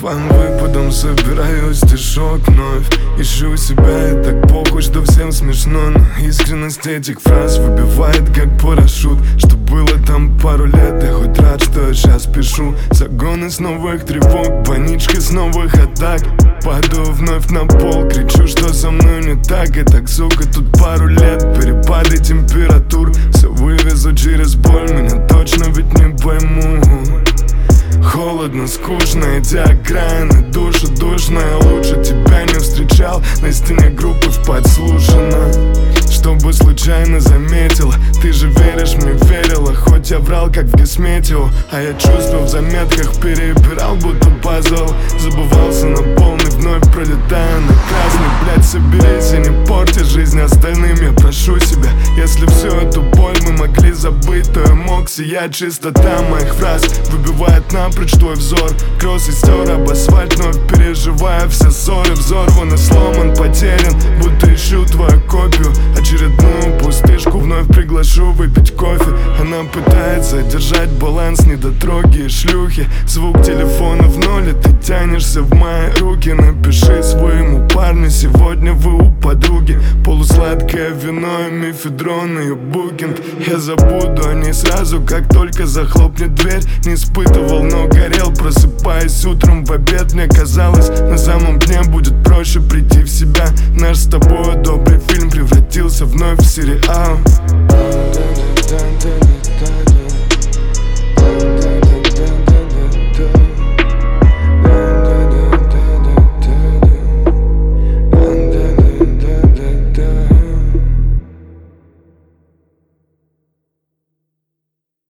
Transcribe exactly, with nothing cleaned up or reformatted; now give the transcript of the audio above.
план выпадом, собираю стишок вновь. Ищу себя и так похуй, что всем смешно. Но искренность этих фраз выбивает как парашют. Что было там пару лет, я хоть рад, что я сейчас пишу. Загоны с новых тревог, паничка с новых атак. Падаю вновь на пол, кричу, что со мной не так. И так, сука, тут пару лет, перепады температур. Все вывезу через боль, меня точно ведь не пойму. Холодно, скучно, эти окраины, душа душная. Лучше тебя не встречал, на стене группы в подслушано. Чтобы случайно заметила, ты же веришь мне, верила. Хоть я врал, как в Гесметео, а я чувства в заметках перебирал, будто пазл. Забывался на полный, вновь пролетая на красный. Блять, соберись и не порти жизнь остальным. Я прошу себя, если всю эту боль мы могли забыть, то я мог сиять. Чистота моих фраз выбивает напрочь твой взор. Кросс и стер об асфальт, вновь переживая все ссоры. Взорван и сломан, потерян, будто ищу твою копию. Очередную пустышку вновь приглашу выпить кофе. Она пытается держать баланс, недотроги и шлюхи. Звук телефона в ноль, и ты тянешься в мои руки. Напиши своему парню, сегодня вы у подруги. Полусладкое вино и мефедрон, ее букинг. Я забуду о ней сразу, как только захлопнет дверь. Не испытывал, но горел, просыпаясь утром в обед. Мне казалось, на самом дне будет проще прийти в себя. Наш с тобой добрый фильм превратился вновь в сериал.